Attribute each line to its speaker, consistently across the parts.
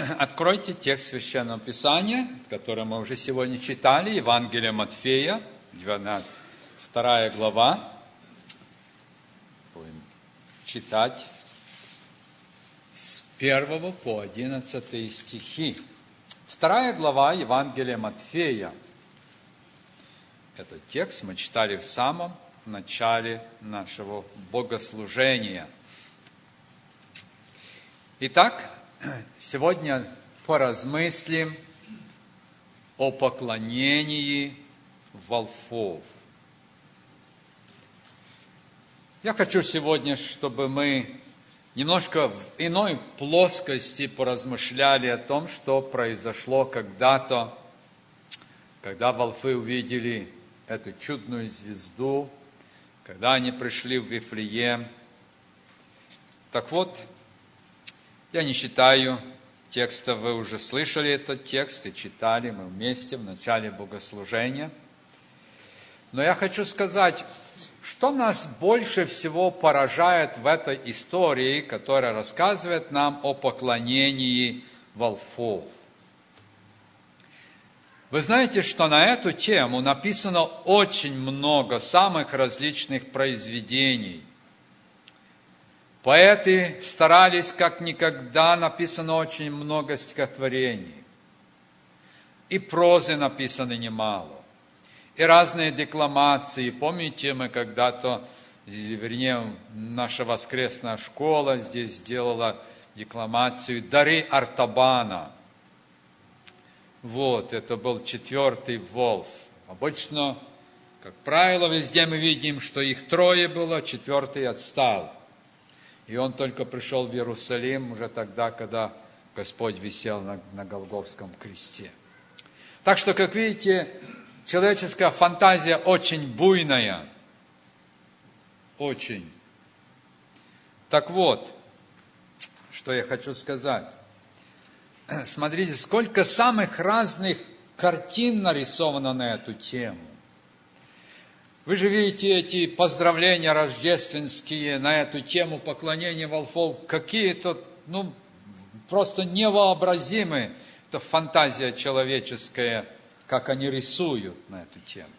Speaker 1: Откройте текст Священного Писания, который мы уже сегодня читали, Евангелие Матфея, 2 глава. Будем читать с 1 по 11 стихи. 2 глава Евангелия Матфея. Этот текст мы читали в самом начале нашего богослужения. Итак, сегодня поразмыслим о поклонении волхвов. Я хочу сегодня, чтобы мы немножко в иной плоскости поразмышляли о том, что произошло когда-то, когда волхвы увидели эту чудную звезду, когда они пришли в Вифлеем. Так вот, я не читаю текста, вы уже слышали этот текст и читали мы вместе в начале богослужения. Но я хочу сказать, что нас больше всего поражает в этой истории, которая рассказывает нам о поклонении волхвов. Вы знаете, что на эту тему написано очень много самых различных произведений. Поэты старались как никогда, написано очень много стихотворений. И прозы написано немало. И разные декламации. Помните, мы когда-то, вернее, наша воскресная школа здесь сделала декламацию «Дары Артабана». Вот, это был 4-й волхв. Обычно, как правило, везде мы видим, что их 3 было, 4-й отстал. И он только пришел в Иерусалим уже тогда, когда Господь висел на Голгофском кресте. Так что, как видите, человеческая фантазия очень буйная. Очень. Так вот, что я хочу сказать. Смотрите, сколько самых разных картин нарисовано на эту тему. Вы же видите эти поздравления рождественские на эту тему поклонения волхвов, какие-то, просто невообразимые. Это фантазия человеческая, как они рисуют на эту тему.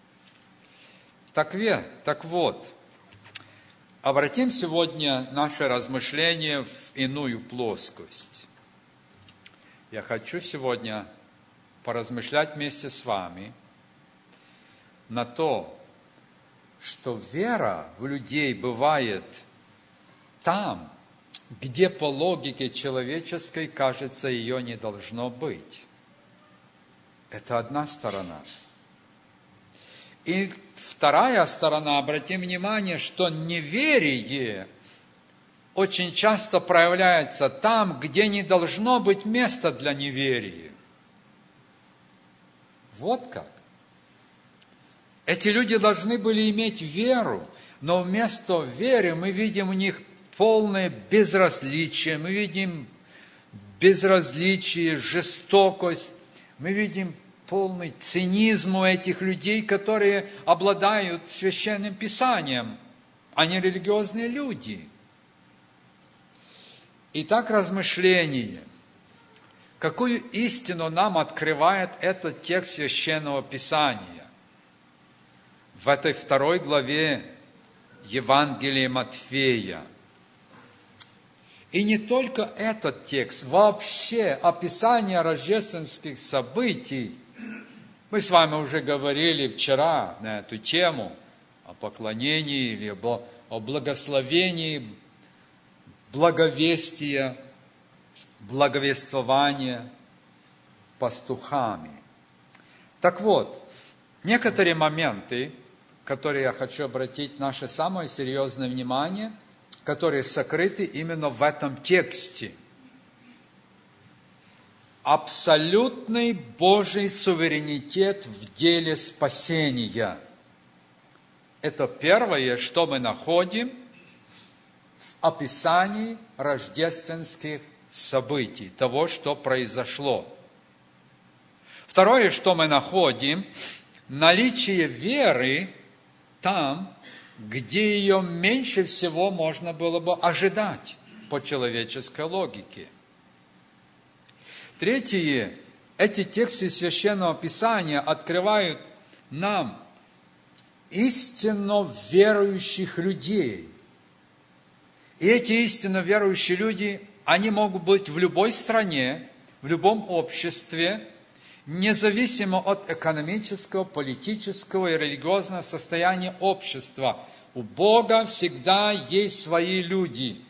Speaker 1: Так вот, обратим сегодня наше размышление в иную плоскость. Я хочу сегодня поразмышлять вместе с вами на то, что вера в людей бывает там, где по логике человеческой, кажется, ее не должно быть. Это одна сторона. И вторая сторона, обратим внимание, что неверие очень часто проявляется там, где не должно быть места для неверия. Вот как. Эти люди должны были иметь веру, но вместо веры мы видим у них полное безразличие, мы видим безразличие, жестокость, мы видим полный цинизм у этих людей, которые обладают священным писанием, они религиозные люди. Итак, размышление. Какую истину нам открывает этот текст священного писания? В этой 2 главе Евангелия Матфея. И не только этот текст, вообще описание рождественских событий. Мы с вами уже говорили вчера на эту тему о поклонении или о благословении, благовестия, благовествования пастухами. Так вот, некоторые моменты, которые я хочу обратить наше самое серьезное внимание, которые сокрыты именно в этом тексте. Абсолютный Божий суверенитет в деле спасения. Это первое, что мы находим в описании рождественских событий, того, что произошло. Второе, что мы находим, наличие веры там, где ее меньше всего можно было бы ожидать по человеческой логике. Третье. Эти тексты Священного Писания открывают нам истинно верующих людей. И эти истинно верующие люди, они могут быть в любой стране, в любом обществе, независимо от экономического, политического и религиозного состояния общества. У Бога всегда есть свои люди.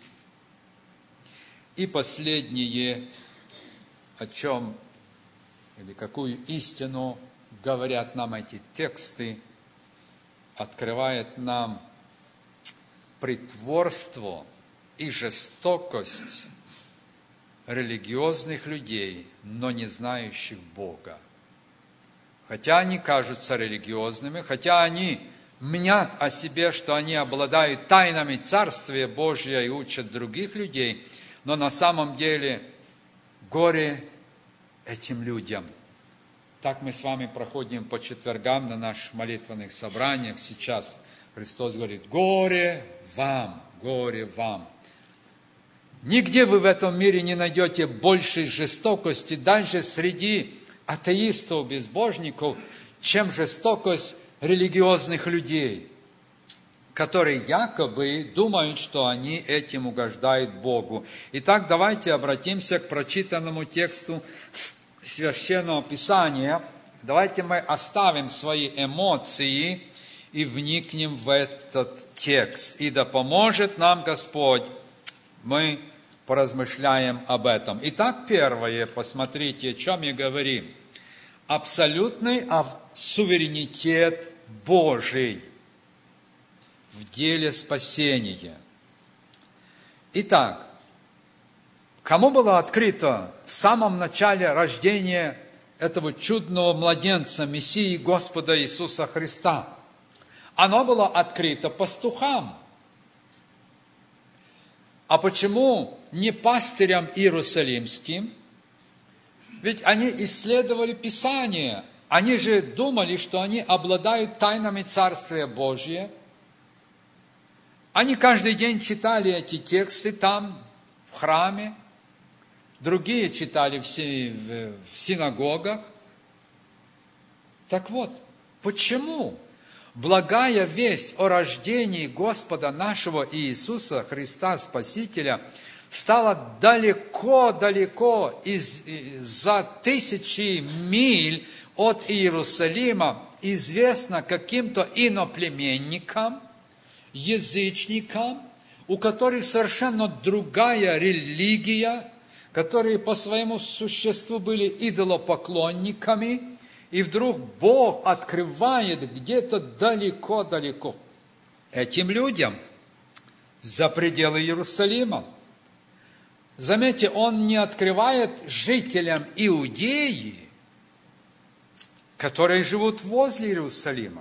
Speaker 1: И последнее, о чем или какую истину говорят нам эти тексты, открывает нам притворство и жестокость религиозных людей, но не знающих Бога. Хотя они кажутся религиозными, хотя они мнят о себе, что они обладают тайнами Царствия Божия и учат других людей, но на самом деле горе этим людям. Так мы с вами проходим по четвергам на наших молитвенных собраниях. Сейчас Христос говорит: горе вам, горе вам. Нигде вы в этом мире не найдете большей жестокости, даже среди атеистов, безбожников, чем жестокость религиозных людей, которые якобы думают, что они этим угождают Богу. Итак, давайте обратимся к прочитанному тексту Священного Писания. Давайте мы оставим свои эмоции и вникнем в этот текст. И да поможет нам Господь, мы поразмышляем об этом. Итак, первое, посмотрите, о чем я говорю. Абсолютный суверенитет Божий в деле спасения. Итак, кому было открыто в самом начале рождения этого чудного младенца, Мессии Господа Иисуса Христа? Оно было открыто пастухам. А почему не пастырям иерусалимским? Ведь они исследовали Писание. Они же думали, что они обладают тайнами Царствия Божия. Они каждый день читали эти тексты там, в храме. Другие читали в синагогах. Так вот, почему благая весть о рождении Господа нашего Иисуса Христа Спасителя стала далеко-далеко за тысячи миль от Иерусалима известна каким-то иноплеменникам, язычникам, у которых совершенно другая религия, которые по своему существу были идолопоклонниками, и вдруг Бог открывает где-то далеко-далеко этим людям за пределы Иерусалима. Заметьте, Он не открывает жителям Иудеи, которые живут возле Иерусалима.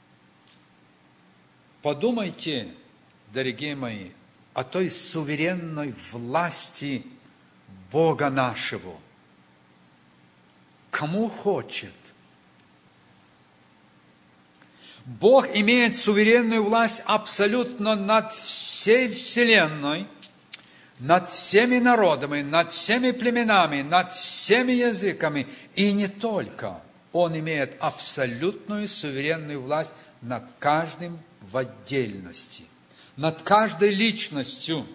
Speaker 1: Подумайте, дорогие мои, о той суверенной власти Бога нашего. Кому хочет. Бог имеет суверенную власть абсолютно над всей вселенной, над всеми народами, над всеми племенами, над всеми языками. И не только. Он имеет абсолютную суверенную власть над каждым в отдельности, над каждой личностью.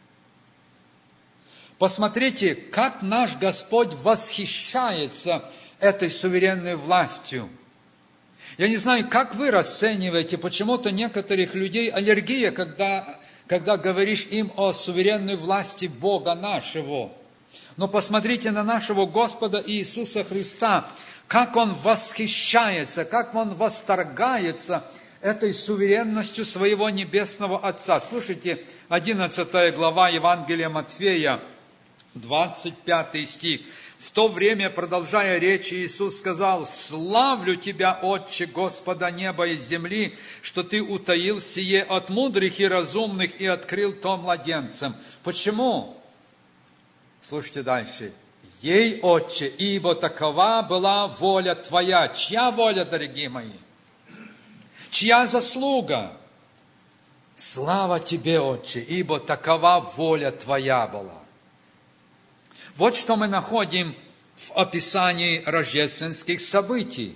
Speaker 1: Посмотрите, как наш Господь восхищается этой суверенной властью. Я не знаю, как вы расцениваете, почему-то некоторых людей аллергия, когда говоришь им о суверенной власти Бога нашего. Но посмотрите на нашего Господа Иисуса Христа, как Он восхищается, как Он восторгается этой суверенностью своего Небесного Отца. Слушайте, 11 глава Евангелия Матфея, 25 стих. В то время, продолжая речь, Иисус сказал: «Славлю Тебя, Отче, Господа неба и земли, что Ты утаил сие от мудрых и разумных и открыл то младенцам». Почему? Слушайте дальше. «Ей, Отче, ибо такова была воля Твоя». Чья воля, дорогие мои? Чья заслуга? Слава Тебе, Отче, ибо такова воля Твоя была. Вот что мы находим в описании рождественских событий.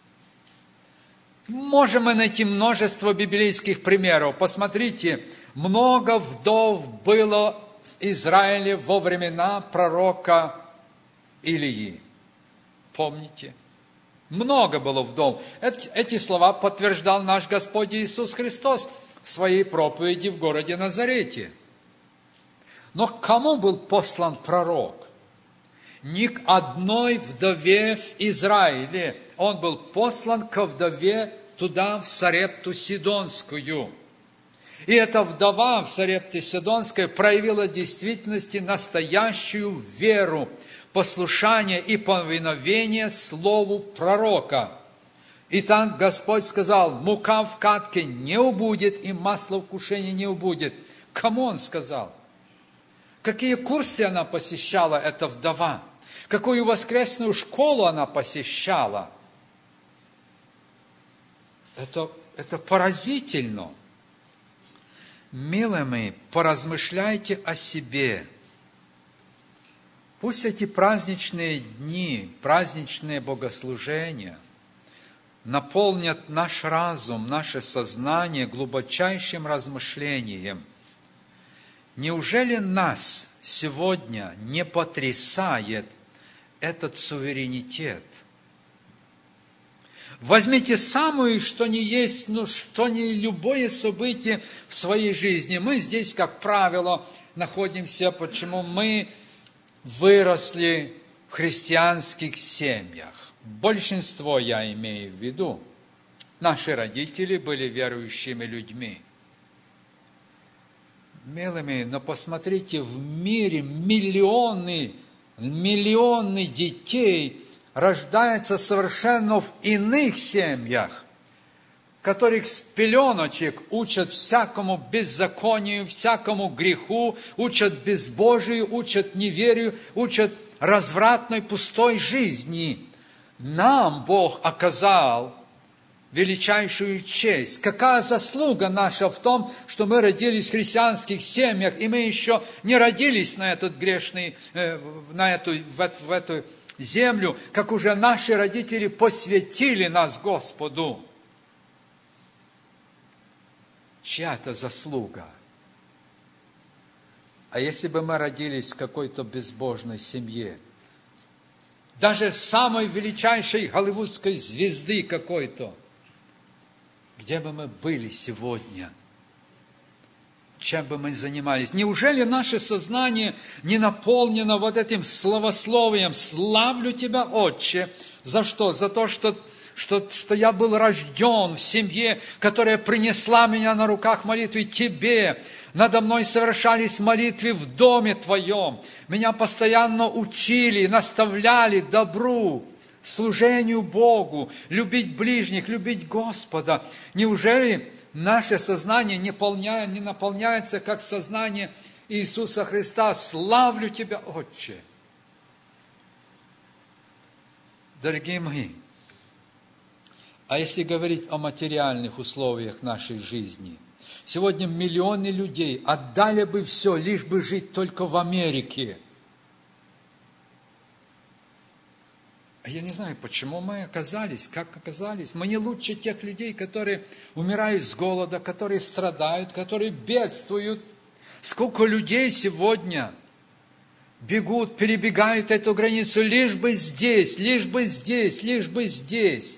Speaker 1: Можем мы найти множество библейских примеров. Посмотрите, много вдов было в Израиле во времена пророка Илии. Помните? Много было вдов. Эти слова подтверждал наш Господь Иисус Христос в своей проповеди в городе Назарете. Но к кому был послан пророк? Ни к одной вдове в Израиле. Он был послан ко вдове туда, в Сарепту Сидонскую. И эта вдова в Сарепте Сидонской проявила в действительности настоящую веру, послушание и повиновение слову пророка. И так Господь сказал: мука в катке не убудет, и масло в кушении не убудет. Кому Он сказал? Какие курсы она посещала, эта вдова? Какую воскресную школу она посещала? Это поразительно. Милые мои, поразмышляйте о себе. Пусть эти праздничные дни, праздничные богослужения наполнят наш разум, наше сознание глубочайшим размышлением. Неужели нас сегодня не потрясает этот суверенитет? Возьмите самую, что ни есть, что ни любое событие в своей жизни. Мы здесь, как правило, находимся, почему мы выросли в христианских семьях. Большинство, я имею в виду, наши родители были верующими людьми. Милыми, но посмотрите, в мире миллионы детей рождаются совершенно в иных семьях, которых с пеленочек учат всякому беззаконию, всякому греху, учат безбожию, учат неверию, учат развратной, пустой жизни. Нам Бог оказал величайшую честь. Какая заслуга наша в том, что мы родились в христианских семьях, и мы еще не родились на этот грешный, в эту землю, как уже наши родители посвятили нас Господу. Чья это заслуга? А если бы мы родились в какой-то безбожной семье, даже самой величайшей голливудской звезды какой-то, где бы мы были сегодня? Чем бы мы занимались? Неужели наше сознание не наполнено вот этим словословием? Славлю Тебя, Отче. За что? За то, что я был рожден в семье, которая принесла меня на руках молитвы Тебе. Надо мной совершались молитвы в доме Твоем. Меня постоянно учили, наставляли добру, служению Богу, любить ближних, любить Господа. Неужели наше сознание не наполняется, как сознание Иисуса Христа? Славлю Тебя, Отче! Дорогие мои, а если говорить о материальных условиях нашей жизни, сегодня миллионы людей отдали бы все, лишь бы жить только в Америке. Я не знаю, почему мы оказались, как оказались. Мы не лучше тех людей, которые умирают с голода, которые страдают, которые бедствуют. Сколько людей сегодня бегут, перебегают эту границу, лишь бы здесь, лишь бы здесь, лишь бы здесь.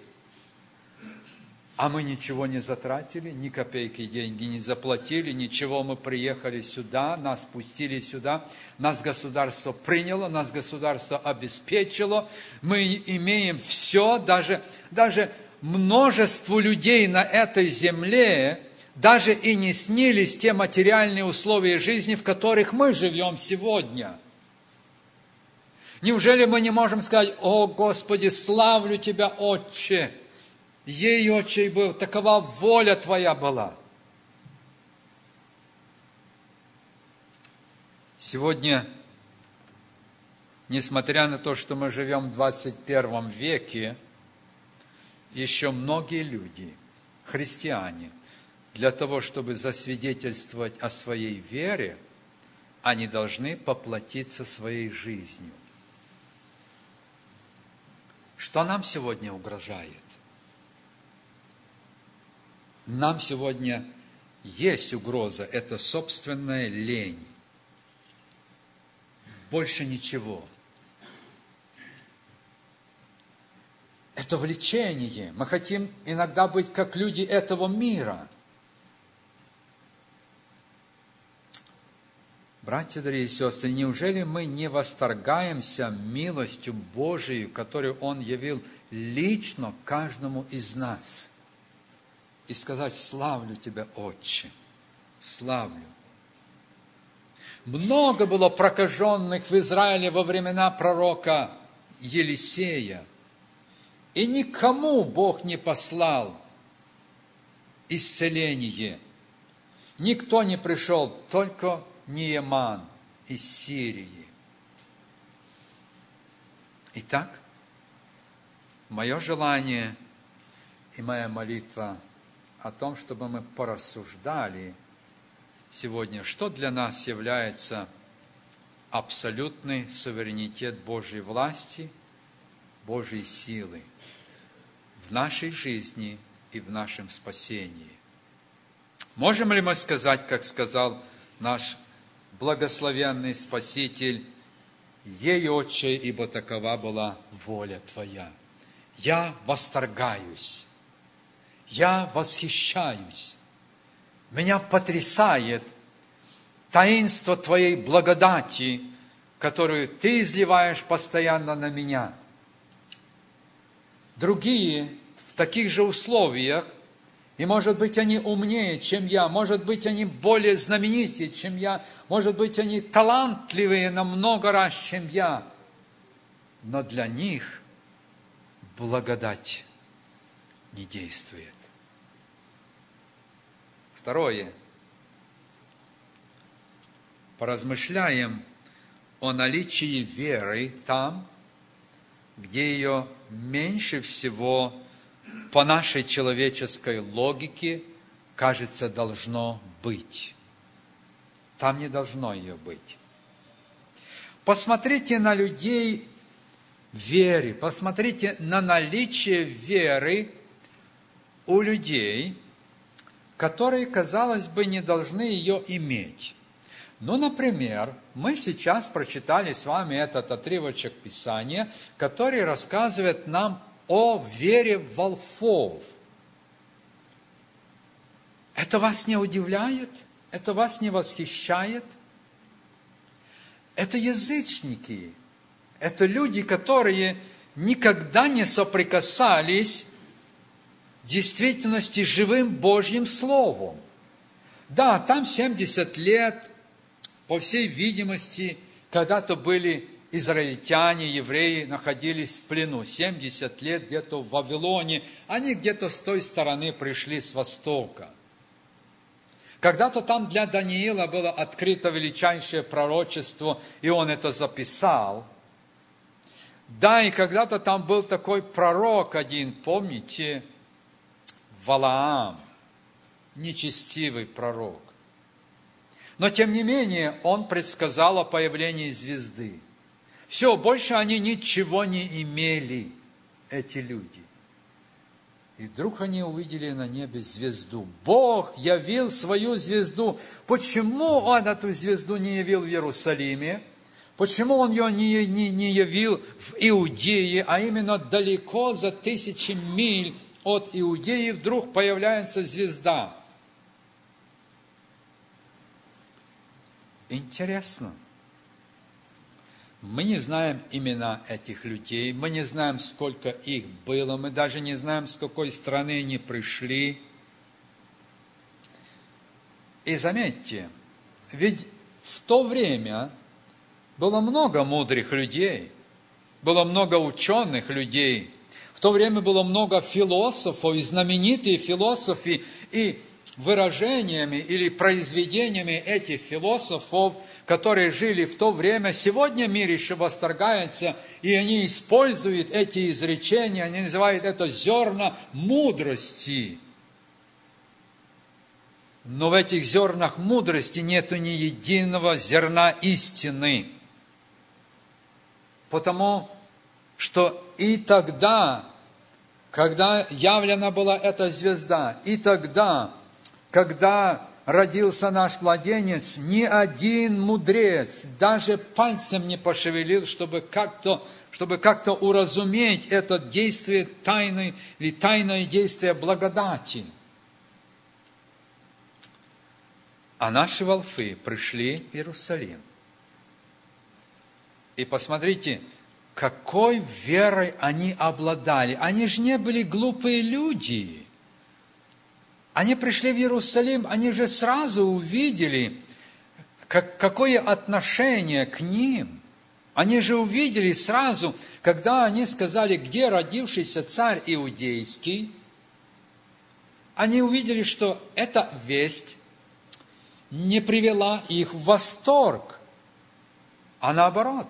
Speaker 1: А мы ничего не затратили, ни копейки деньги не заплатили, ничего, мы приехали сюда, нас пустили сюда, нас государство приняло, нас государство обеспечило, мы имеем все, даже множеству людей на этой земле даже и не снились те материальные условия жизни, в которых мы живем сегодня. Неужели мы не можем сказать: «О, Господи, славлю Тебя, Отче! Ей, Отче, был, такова воля Твоя была». Сегодня, несмотря на то, что мы живем в 21 веке, еще многие люди, христиане, для того, чтобы засвидетельствовать о своей вере, они должны поплатиться своей жизнью. Что нам сегодня угрожает? Нам сегодня есть угроза, это собственная лень. Больше ничего. Это влечение. Мы хотим иногда быть как люди этого мира. Братья, дорогие сестры, неужели мы не восторгаемся милостью Божией, которую Он явил лично каждому из нас? И сказать: славлю Тебя, Отче, славлю. Много было прокаженных в Израиле во времена пророка Елисея, и никому Бог не послал исцеление. Никто не пришел, только Нееман из Сирии. Итак, мое желание и моя молитва о том, чтобы мы порассуждали сегодня, что для нас является абсолютный суверенитет Божьей власти, Божьей силы в нашей жизни и в нашем спасении. Можем ли мы сказать, как сказал наш благословенный Спаситель: «Ей, Отче, ибо такова была воля Твоя». Я восторгаюсь, я восхищаюсь, меня потрясает таинство Твоей благодати, которую Ты изливаешь постоянно на меня. Другие в таких же условиях, и, может быть, они умнее, чем я, может быть, они более знаменитые, чем я, может быть, они талантливее на много раз, чем я, но для них благодать не действует. Второе. Поразмышляем о наличии веры там, где ее меньше всего по нашей человеческой логике, кажется, должно быть. Там не должно ее быть. Посмотрите на людей в вере, посмотрите на наличие веры у людей, которые, казалось бы, не должны ее иметь. Ну, например, мы сейчас прочитали с вами этот отрывочек Писания, который рассказывает нам о вере волхвов. Это вас не удивляет? Это вас не восхищает? Это язычники. Это люди, которые никогда не соприкасались в действительности живым Божьим Словом. Да, там 70 лет, по всей видимости, когда-то были израильтяне, евреи, находились в плену. 70 лет где-то в Вавилоне. Они где-то с той стороны пришли, с востока. Когда-то там для Даниила было открыто величайшее пророчество, и он это записал. Да, и когда-то там был такой пророк один, помните, Валаам, нечестивый пророк. Но, тем не менее, он предсказал о появлении звезды. Все, больше они ничего не имели, эти люди. И вдруг они увидели на небе звезду. Бог явил свою звезду. Почему Он эту звезду не явил в Иерусалиме? Почему Он ее не явил в Иудее, а именно далеко за 1000 миль от Иудеи вдруг появляется звезда? Интересно. Мы не знаем имена этих людей, мы не знаем, сколько их было, мы даже не знаем, с какой страны они пришли. И заметьте, ведь в то время было много мудрых людей, было много ученых людей, в то время было много философов, и знаменитые философы, и выражениями или произведениями этих философов, которые жили в то время, сегодня мир еще восторгается, и они используют эти изречения, они называют это зерна мудрости. Но в этих зернах мудрости нету ни единого зерна истины. Потому что и тогда, когда явлена была эта звезда, и тогда, когда родился наш младенец, ни один мудрец даже пальцем не пошевелил, чтобы как-то уразуметь это действие тайны или тайное действие благодати. А наши волхвы пришли в Иерусалим. И посмотрите, какой верой они обладали. Они же не были глупые люди. Они пришли в Иерусалим, они же сразу увидели, какое отношение к ним. Они же увидели сразу, когда они сказали, где родившийся царь иудейский, они увидели, что эта весть не привела их в восторг, а наоборот,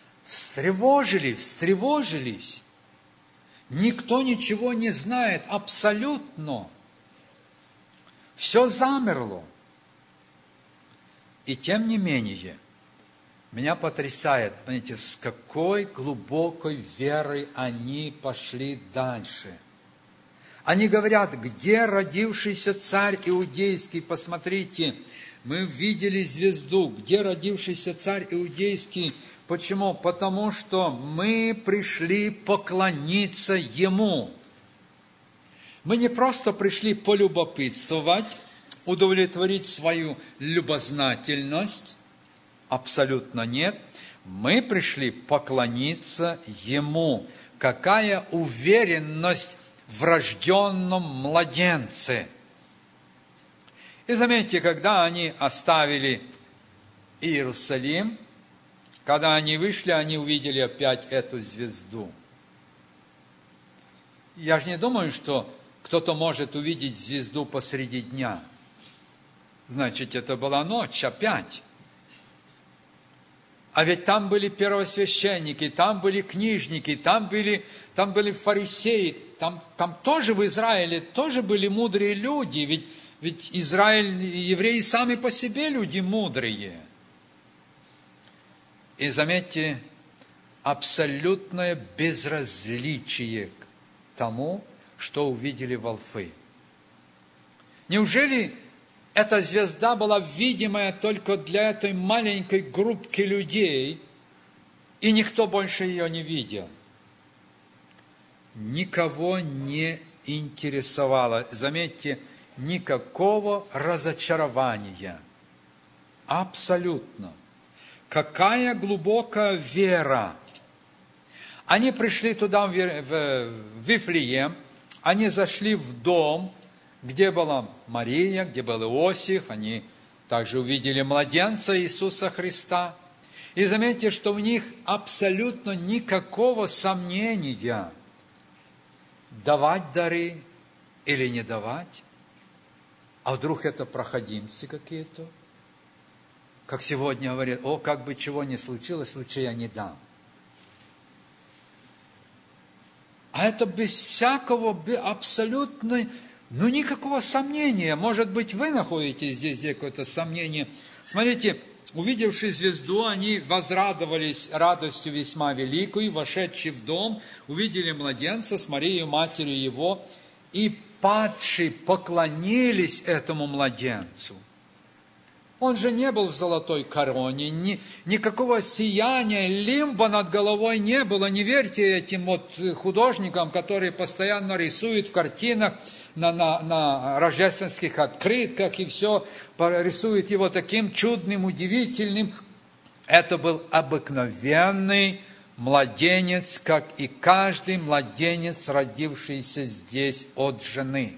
Speaker 1: встревожились. Никто ничего не знает, абсолютно. Все замерло. И тем не менее, меня потрясает, понимаете, с какой глубокой верой они пошли дальше. Они говорят, где родившийся царь иудейский, посмотрите, мы видели звезду, где родившийся царь иудейский. Почему? Потому что мы пришли поклониться ему. Мы не просто пришли полюбопытствовать, удовлетворить свою любознательность, абсолютно нет. Мы пришли поклониться ему. Какая уверенность в рожденном младенце! И заметьте, когда они оставили Иерусалим, когда они вышли, они увидели опять эту звезду. Я же не думаю, что кто-то может увидеть звезду посреди дня. Значит, это была ночь опять. А ведь там были первосвященники, там были книжники, там были фарисеи, там тоже в Израиле тоже были мудрые люди, ведь Израиль, евреи сами по себе люди мудрые. И заметьте, абсолютное безразличие к тому, что увидели волхвы. Неужели эта звезда была видимая только для этой маленькой группки людей, и никто больше ее не видел? Никого не интересовало. Заметьте, никакого разочарования. Абсолютно. Какая глубокая вера! Они пришли туда, в Вифлеем, они зашли в дом, где была Мария, где был Иосиф, они также увидели младенца Иисуса Христа. И заметьте, что в них абсолютно никакого сомнения, давать дары или не давать. А вдруг это проходимцы какие-то? Как сегодня говорят, как бы чего ни случилось, лучше я не дам. А это без всякого, абсолютно, никакого сомнения. Может быть, вы находите здесь какое-то сомнение. Смотрите, увидевши звезду, они возрадовались радостью весьма великой, вошедшие в дом, увидели младенца с Марией, матерью его, и падшие поклонились этому младенцу. Он же не был в золотой короне, никакого сияния, лимба над головой не было. Не верьте этим художникам, которые постоянно рисуют в картинах, на рождественских открытках, и все рисуют его таким чудным, удивительным. Это был обыкновенный младенец, как и каждый младенец, родившийся здесь от жены.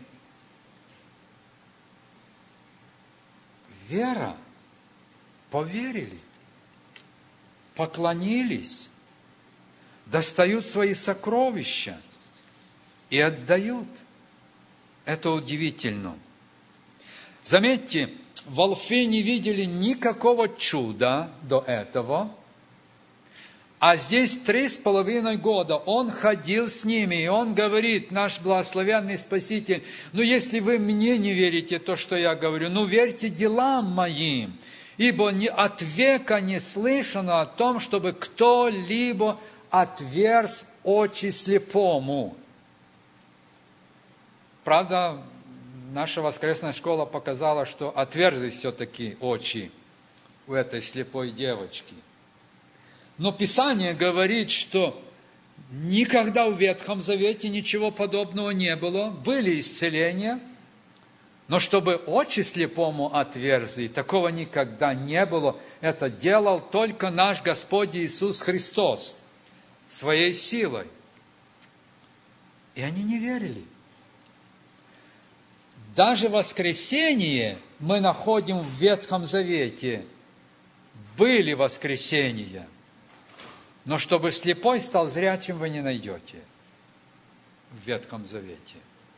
Speaker 1: Вера, поверили, поклонились, достают свои сокровища и отдают. Это удивительно. Заметьте, волхвы не видели никакого чуда до этого, а здесь 3,5 года он ходил с ними, и он говорит, наш благословенный Спаситель, если вы мне не верите, то, что я говорю, верьте делам моим, ибо от века не слышано о том, чтобы кто-либо отверз очи слепому. Правда, наша воскресная школа показала, что отверзлись все-таки очи у этой слепой девочки. Но Писание говорит, что никогда в Ветхом Завете ничего подобного не было. Были исцеления, но чтобы очи слепому отверзли, такого никогда не было. Это делал только наш Господь Иисус Христос своей силой. И они не верили. Даже воскресение мы находим в Ветхом Завете. Были воскресения. Но чтобы слепой стал зрячим, вы не найдете в Ветхом Завете.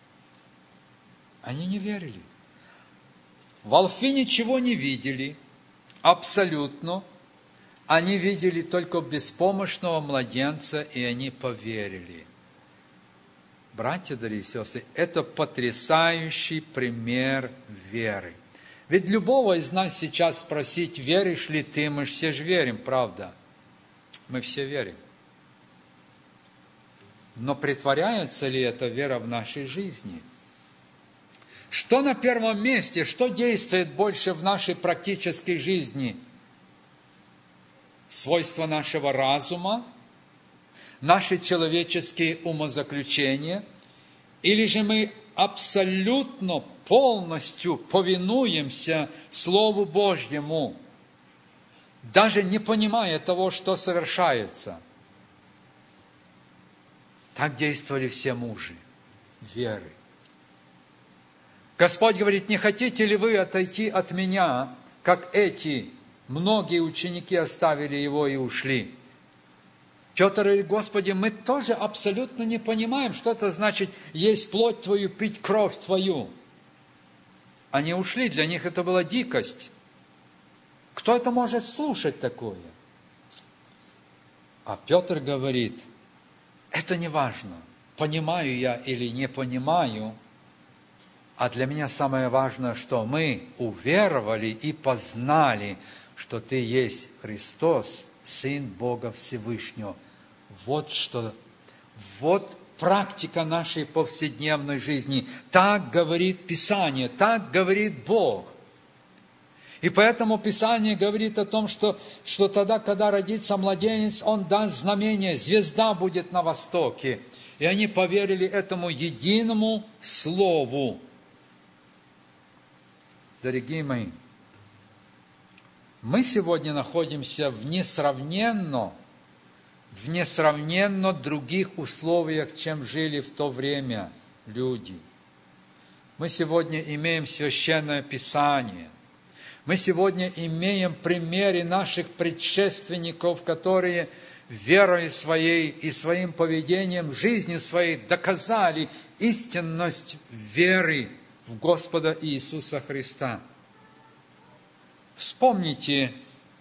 Speaker 1: Они не верили. Волхвы ничего не видели, абсолютно. Они видели только беспомощного младенца, и они поверили. Братья, дорогие сестры, это потрясающий пример веры. Ведь любого из нас сейчас спросить, веришь ли ты, мы же все же верим, правда? Мы все верим. Но притворяется ли эта вера в нашей жизни? Что на первом месте, что действует больше в нашей практической жизни? Свойства нашего разума, наши человеческие умозаключения, или же мы абсолютно, полностью повинуемся Слову Божьему, даже не понимая того, что совершается. Так действовали все мужи веры. Господь говорит, не хотите ли вы отойти от меня, как эти многие ученики оставили его и ушли? Петр говорит, Господи, мы тоже абсолютно не понимаем, что это значит есть плоть Твою, пить кровь Твою. Они ушли, для них это была дикость. Кто это может слушать такое? А Петр говорит, это не важно, понимаю я или не понимаю, а для меня самое важное, что мы уверовали и познали, что Ты есть Христос, Сын Бога Всевышнего. Вот практика нашей повседневной жизни. Так говорит Писание, так говорит Бог. И поэтому Писание говорит о том, что тогда, когда родится младенец, он даст знамение, звезда будет на востоке. И они поверили этому единому слову. Дорогие мои, мы сегодня находимся в несравненно других условиях, чем жили в то время люди. Мы сегодня имеем Священное Писание. Мы сегодня имеем примеры наших предшественников, которые верой своей и своим поведением, жизнью своей доказали истинность веры в Господа Иисуса Христа. Вспомните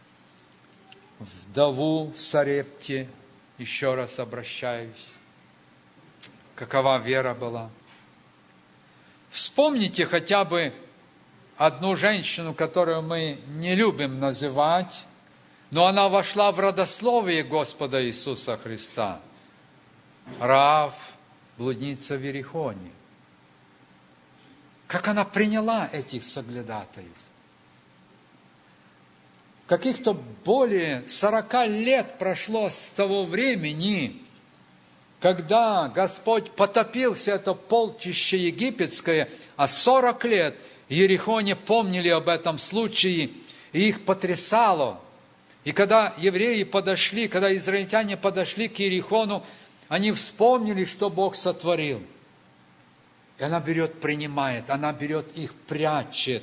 Speaker 1: вдову в Сарепте, еще раз обращаюсь, какова вера была. Вспомните хотя бы одну женщину, которую мы не любим называть, но она вошла в родословие Господа Иисуса Христа. Раав, блудница в Иерихоне. Как она приняла этих соглядатаев. Каких-то более 40 лет прошло с того времени, когда Господь потопил все это полчище египетское, а 40 лет в Иерихоне помнили об этом случае, и их потрясало. И когда евреи подошли, когда израильтяне подошли к Иерихону, они вспомнили, что Бог сотворил. И она берет, принимает, она берет их, прячет.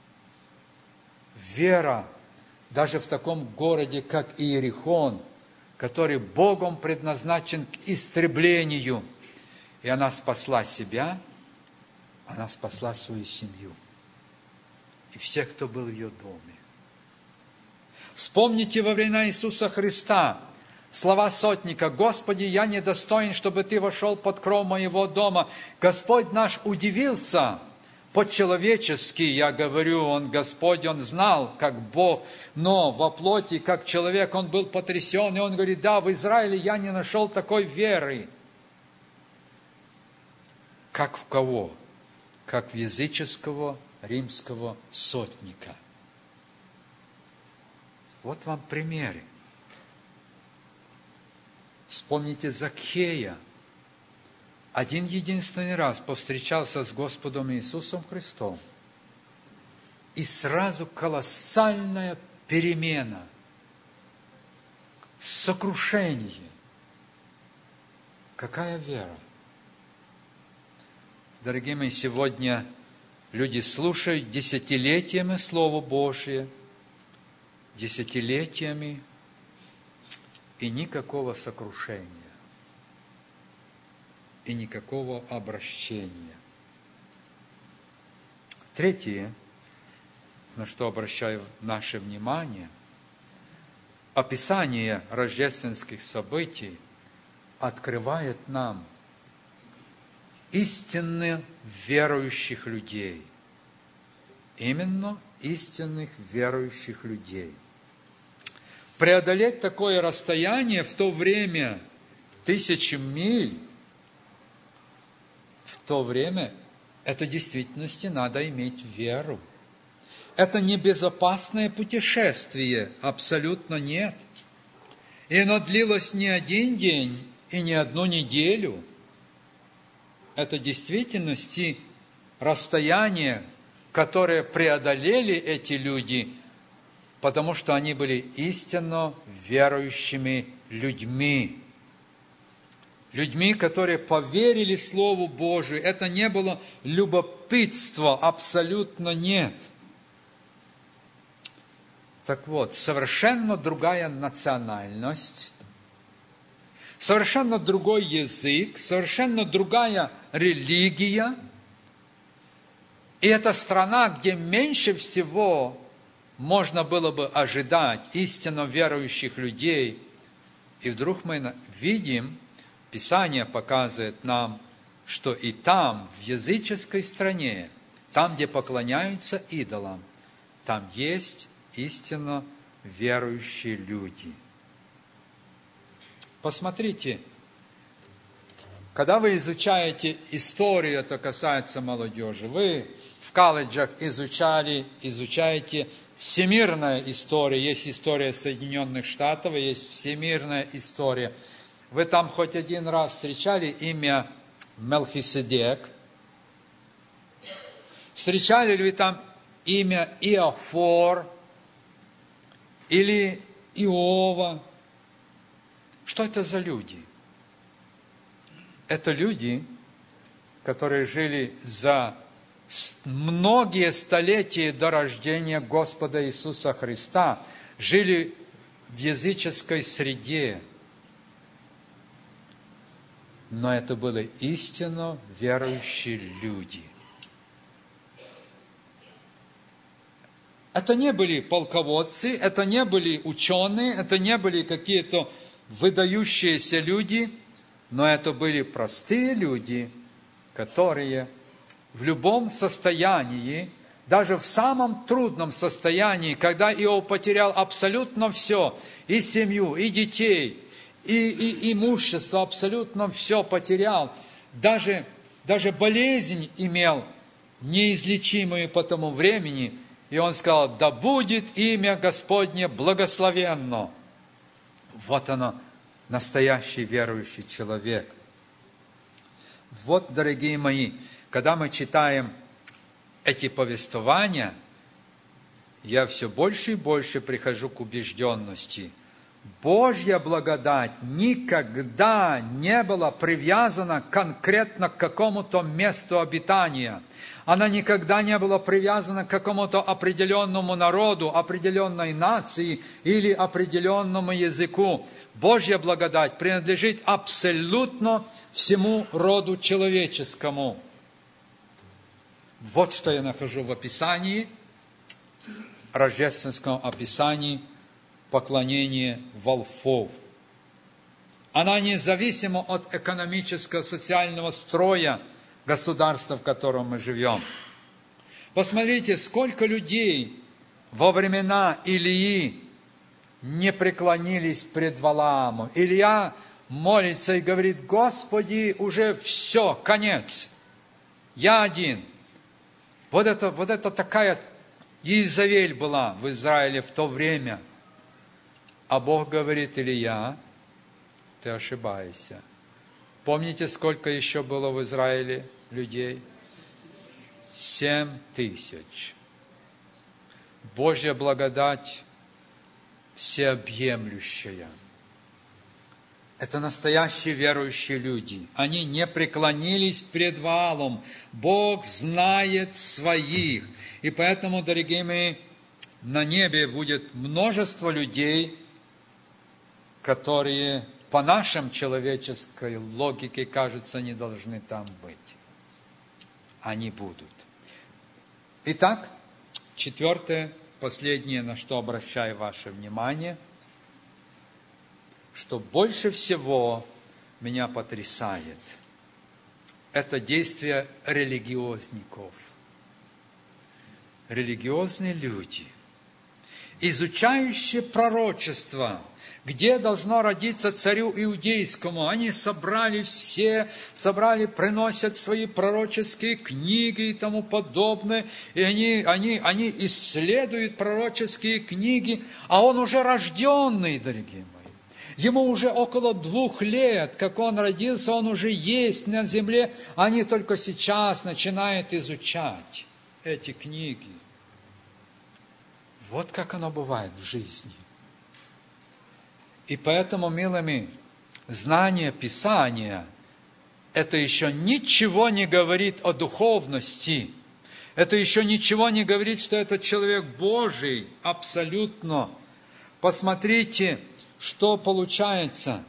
Speaker 1: Вера, даже в таком городе, как Иерихон, который Богом предназначен к истреблению. И она спасла себя, она спасла свою семью. И всех, кто был в ее доме. Вспомните во времена Иисуса Христа слова сотника: «Господи, я недостоин, чтобы Ты вошел под кров моего дома». Господь наш удивился, По-человечески, я говорю, он Господь, он знал, как Бог, но во плоти, как человек, он был потрясен, и он говорит, да, в Израиле я не нашел такой веры. Как в кого? Как в языческого римского сотника. Вот вам примеры. Вспомните Закхея. Один единственный раз повстречался с Господом Иисусом Христом. И сразу колоссальная перемена, сокрушение. Какая вера? Дорогие мои, сегодня люди слушают десятилетиями Слово Божие, десятилетиями, и никакого сокрушения, и никакого обращения. Третье, на что обращаю наше внимание, описание рождественских событий открывает нам истинно верующих людей. Именно истинных верующих людей. Преодолеть такое расстояние в то время, 1000 миль, в то время, это в действительности надо иметь веру. Это не безопасное путешествие, абсолютно нет. И оно длилось не один день и не одну неделю. Это в действительности расстояние, которое преодолели эти люди, потому что они были истинно верующими людьми. Людьми, которые поверили Слову Божию. Это не было любопытство, абсолютно нет. Так вот, совершенно другая национальность, совершенно другой язык, совершенно другая религия. И это страна, где меньше всего можно было бы ожидать истинно верующих людей. И вдруг мы видим, Писание показывает нам, что и там, в языческой стране, там, где поклоняются идолам, там есть истинно верующие люди. Посмотрите, когда вы изучаете историю, это касается молодежи, вы в колледжах изучаете всемирная история, есть история Соединенных Штатов, есть всемирная история. Вы там хоть один раз встречали имя Мелхиседек? Встречали ли вы там имя Иофор или Иова? Что это за люди? Это люди, которые жили за многие столетия до рождения Господа Иисуса Христа, жили в языческой среде. Но это были истинно верующие люди. Это не были полководцы, это не были ученые, это не были какие-то выдающиеся люди, но это были простые люди, которые в любом состоянии, даже в самом трудном состоянии, когда Иов потерял абсолютно все, и семью, и детей, и имущество, абсолютно все потерял, даже болезнь имел неизлечимую по тому времени, и он сказал, да будет имя Господне благословенно. Вот оно, настоящий верующий человек. Вот, дорогие мои, когда мы читаем эти повествования, я все больше и больше прихожу к убежденности. Божья благодать никогда не была привязана конкретно к какому-то месту обитания. Она никогда не была привязана к какому-то определенному народу, определенной нации или определенному языку. Божья благодать принадлежит абсолютно всему роду человеческому. Вот что я нахожу в описании, рождественском описании поклонения волхвов. Она независима от экономического, социального строя государства, в котором мы живем. Посмотрите, сколько людей во времена Илии не преклонились пред Валаамом. Илья молится и говорит: Господи, уже все, конец. Я один. Вот это такая Иезавель была в Израиле в то время. А Бог говорит: Илья, ты ошибаешься. Помните, сколько еще было в Израиле людей? 7000. Божья благодать всеобъемлющая. Это настоящие верующие люди. Они не преклонились пред Ваалом. Бог знает своих. И поэтому, дорогие мои, на небе будет множество людей, которые по нашей человеческой логике, кажется, не должны там быть. Они будут. Итак, четвертое, последнее, на что обращаю ваше внимание, что больше всего меня потрясает, это действие религиозников. Религиозные люди, изучающие пророчество, где должно родиться царю иудейскому. Они приносят свои пророческие книги и тому подобное. И они исследуют пророческие книги, а он уже рожденный, дорогие мои. Ему уже около 2 лет, как он родился, он уже есть на земле. Они только сейчас начинают изучать эти книги. Вот как оно бывает в жизни. И поэтому, милыми, знание Писания – это еще ничего не говорит о духовности. Это еще ничего не говорит, что этот человек Божий абсолютно. Посмотрите, что получается.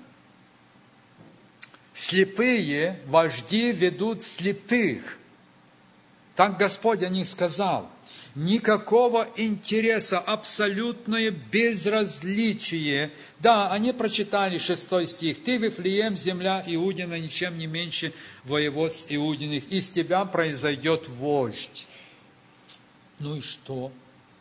Speaker 1: Слепые вожди ведут слепых. Так Господь о них сказал. Никакого интереса, абсолютное безразличие. Да, они прочитали 6 стих. «Ты, Вифлеем, земля Иудина, ничем не меньше воеводств Иудиных. Из тебя произойдет вождь». Ну и что?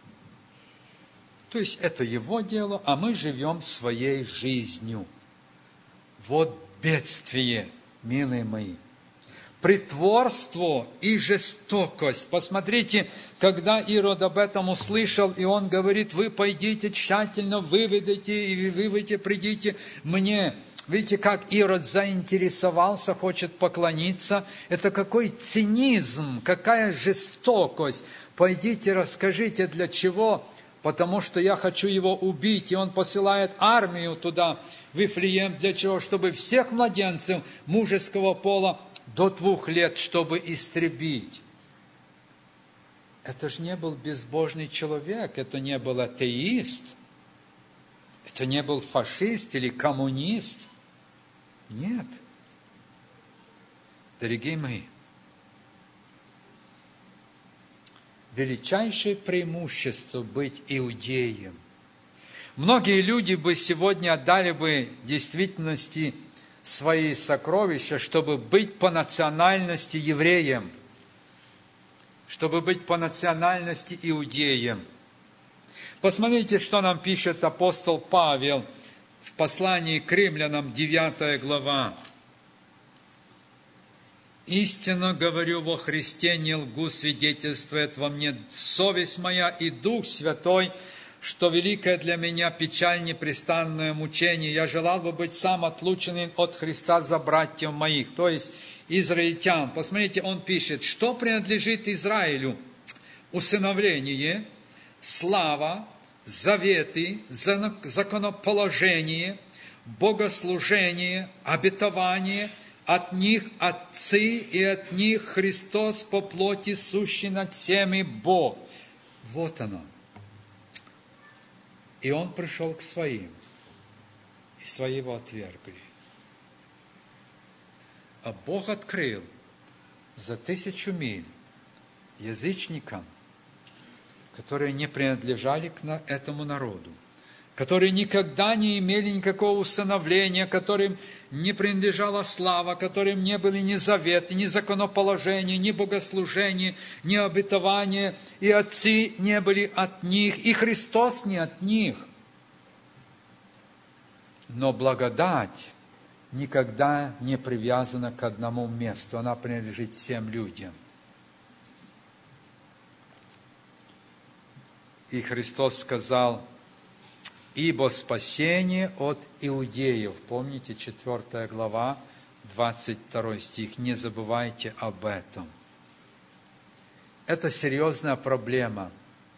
Speaker 1: То есть это его дело, а мы живем своей жизнью. Вот бедствие, милые мои. Притворство и жестокость. Посмотрите, когда Ирод об этом услышал, и он говорит: вы пойдите тщательно, выведите, придите мне. Видите, как Ирод заинтересовался, хочет поклониться. Это какой цинизм, какая жестокость. Пойдите, расскажите, для чего? Потому что я хочу его убить. И он посылает армию туда, в Вифлеем, для чего? Чтобы всех младенцев мужеского пола до 2 лет, чтобы истребить. Это же не был безбожный человек, это не был атеист, это не был фашист или коммунист. Нет. Дорогие мои, величайшее преимущество быть иудеем. Многие люди бы сегодня отдали бы в действительности свои сокровища, чтобы быть по национальности евреем, чтобы быть по национальности иудеем. Посмотрите, что нам пишет апостол Павел в послании к римлянам, 9 глава. «Истинно говорю во Христе, не лгу, свидетельствует во мне совесть моя и Дух Святой, что великое для меня печаль, непрестанное мучение. Я желал бы быть сам отлученным от Христа за братьев моих». То есть израильтян. Посмотрите, он пишет, что принадлежит Израилю: усыновление, слава, заветы, законоположение, богослужение, обетование, от них отцы и от них Христос по плоти, сущий над всеми Бог. Вот оно. И он пришел к своим, и свои его отвергли. А Бог открыл за 1000 миль язычникам, которые не принадлежали к этому народу, которые никогда не имели никакого усыновления, которым не принадлежала слава, которым не были ни заветы, ни законоположения, ни богослужения, ни обетования, и отцы не были от них, и Христос не от них. Но благодать никогда не привязана к одному месту, она принадлежит всем людям. И Христос сказал: «Ибо спасение от иудеев». Помните, 4 глава, 22 стих. Не забывайте об этом. Это серьезная проблема.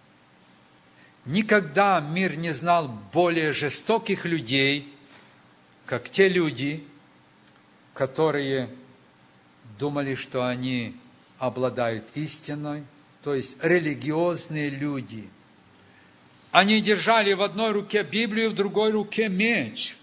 Speaker 1: Никогда мир не знал более жестоких людей, как те люди, которые думали, что они обладают истиной, то есть религиозные люди. Они держали в одной руке Библию, в другой руке меч.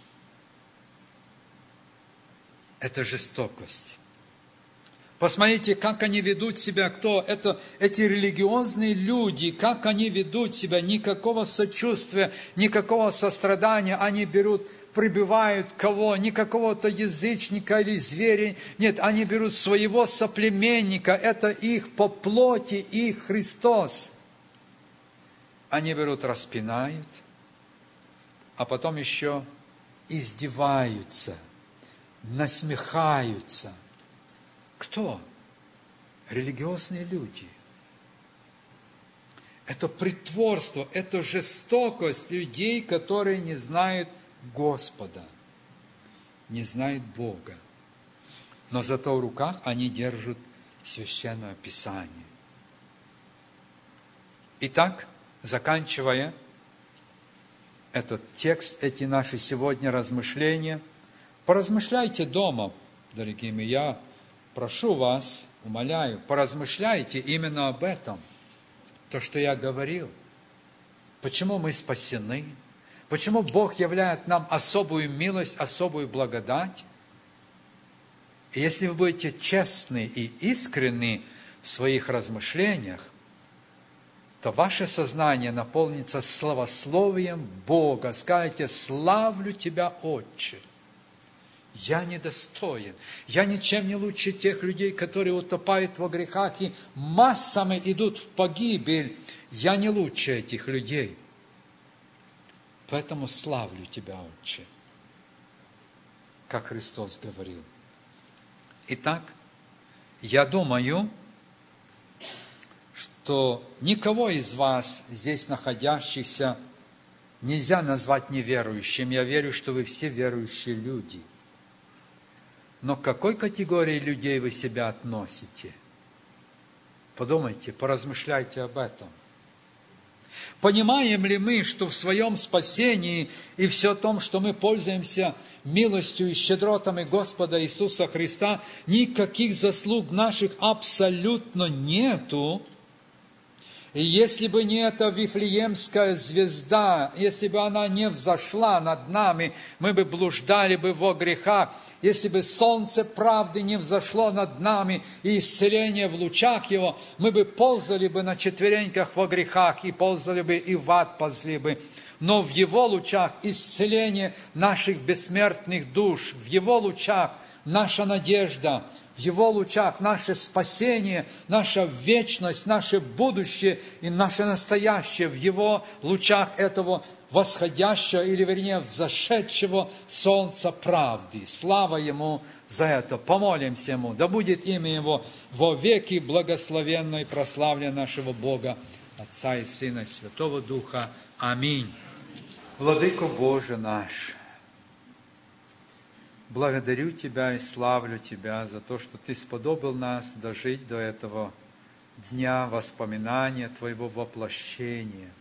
Speaker 1: Это жестокость. Посмотрите, как они ведут себя, кто это, эти религиозные люди, как они ведут себя, никакого сочувствия, никакого сострадания. Они берут, прибивают кого, не какого-то язычника или зверя, нет, они берут своего соплеменника, это их по плоти, их Христос. Они берут, распинают, а потом еще издеваются, насмехаются. Кто? Религиозные люди. Это притворство, это жестокость людей, которые не знают Господа, не знают Бога. Но зато в руках они держат Священное Писание. Итак, заканчивая этот текст, эти наши сегодня размышления, поразмышляйте дома, дорогие мои, я прошу вас, умоляю, поразмышляйте именно об этом, то, что я говорил. Почему мы спасены? Почему Бог являет нам особую милость, особую благодать? И если вы будете честны и искренны в своих размышлениях, то ваше сознание наполнится славословием Бога. Скажете: «Славлю Тебя, Отче! Я недостоин, я ничем не лучше тех людей, которые утопают во грехах и массами идут в погибель. Я не лучше этих людей. Поэтому славлю Тебя, Отче», как Христос говорил. Итак, я думаю, что никого из вас, здесь находящихся, нельзя назвать неверующим. Я верю, что вы все верующие люди. Но к какой категории людей вы себя относите? Подумайте, поразмышляйте об этом. Понимаем ли мы, что в своем спасении и все том, что мы пользуемся милостью и щедротами Господа Иисуса Христа, никаких заслуг наших абсолютно нету? И если бы не эта Вифлеемская звезда, если бы она не взошла над нами, мы бы блуждали бы во грехах. Если бы солнце правды не взошло над нами и исцеление в лучах его, мы бы ползали бы на четвереньках во грехах и ползали бы и в ад ползли бы. Но в его лучах исцеление наших бессмертных душ, в его лучах наша надежда, в его лучах наше спасение, наша вечность, наше будущее и наше настоящее, в его лучах этого восходящего, или вернее взошедшего солнца правды. Слава ему за это. Помолимся ему. Да будет имя его во веки благословенно и прославлено нашего Бога, Отца и Сына и Святого Духа. Аминь. Владыко Боже наш, благодарю Тебя и славлю Тебя за то, что Ты сподобил нас дожить до этого дня воспоминания Твоего воплощения.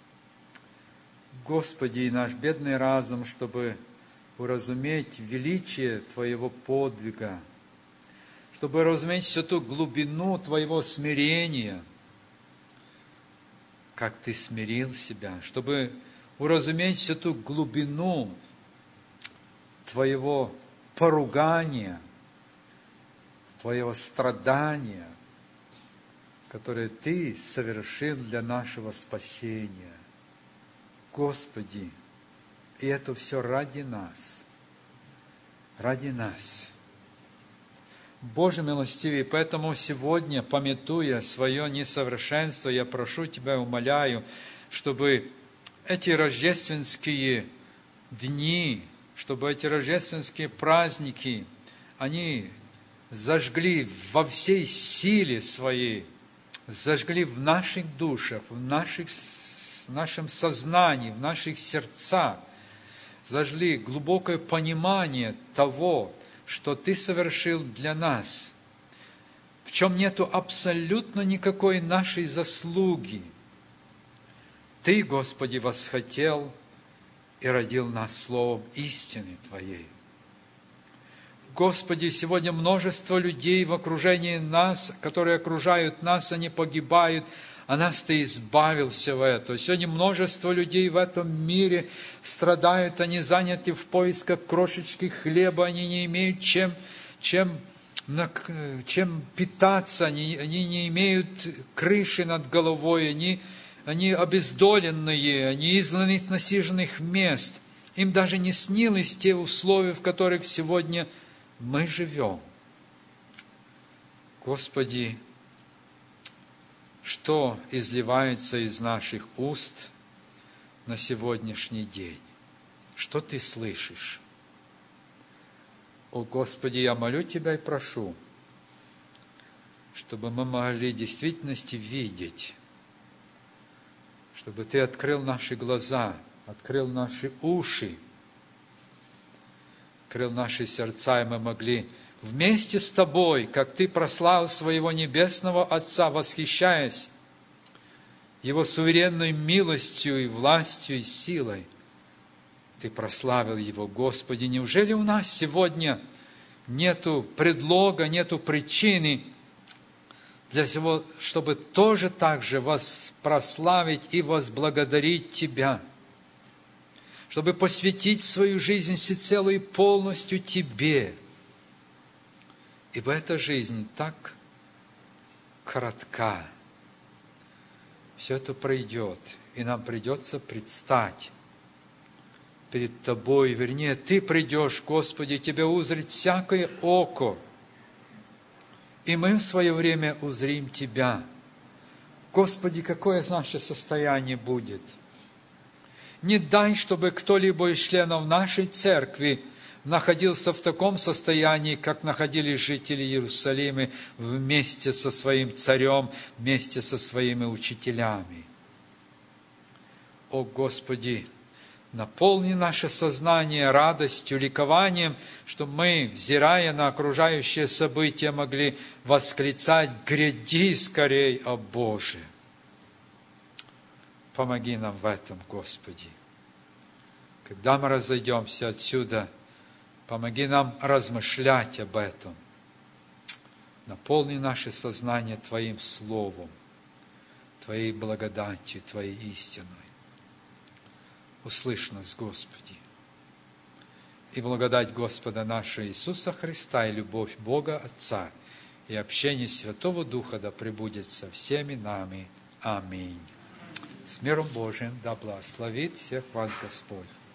Speaker 1: Господи, наш бедный разум, чтобы уразуметь величие Твоего подвига, чтобы уразуметь всю ту глубину Твоего смирения, как Ты смирил себя, чтобы уразуметь всю ту глубину Твоего поругания, Твоего страдания, которое Ты совершил для нашего спасения. Господи, И это все ради нас. Ради нас. Боже милостивый, поэтому сегодня, памятуя свое несовершенство, я прошу Тебя, умоляю, чтобы эти рождественские дни, чтобы эти рождественские праздники, они зажгли во всей силе своей, зажгли в наших душах, в нашем сознании, в наших сердцах, зажгли глубокое понимание того, что Ты совершил для нас, в чем нету абсолютно никакой нашей заслуги. Ты, Господи, восхотел и родил нас словом истины Твоей. Господи, сегодня множество людей в окружении нас, которые окружают нас, они погибают, а нас Ты избавил всего этого. Сегодня множество людей в этом мире страдают, они заняты в поисках крошечки хлеба, они не имеют чем питаться, они не имеют крыши над головой, они обездоленные, они изгнаны с насиженных мест. Им даже не снилось те условия, в которых сегодня мы живем. Господи, что изливается из наших уст на сегодняшний день? Что Ты слышишь? О, Господи, я молю Тебя и прошу, чтобы мы могли в действительности видеть, чтобы Ты открыл наши глаза, открыл наши уши, открыл наши сердца, и мы могли вместе с Тобой, как Ты прославил своего Небесного Отца, восхищаясь Его суверенной милостью и властью и силой, Ты прославил Его, Господи. Неужели у нас сегодня нету предлога, нету причины для того, чтобы тоже так же прославить и возблагодарить Тебя, чтобы посвятить свою жизнь всецело и полностью Тебе? Ибо эта жизнь так коротка. Все это пройдет, и нам придется предстать перед Тобой. Вернее, Ты придешь, Господи, Тебя узрит всякое око, и мы в свое время узрим Тебя. Господи, какое наше состояние будет? Не дай, чтобы кто-либо из членов нашей церкви находился в таком состоянии, как находились жители Иерусалима вместе со своим царем, вместе со своими учителями. О, Господи, наполни наше сознание радостью, ликованием, чтобы мы, взирая на окружающие события, могли восклицать: «Гряди скорей, о Боже!» Помоги нам в этом, Господи. Когда мы разойдемся отсюда, помоги нам размышлять об этом. Наполни наше сознание Твоим Словом, Твоей благодатью, Твоей истиной. Услышь нас, Господи. И благодать Господа нашего Иисуса Христа, и любовь Бога Отца, и общение Святого Духа да пребудет со всеми нами. Аминь. С миром Божиим да благословит всех вас Господь.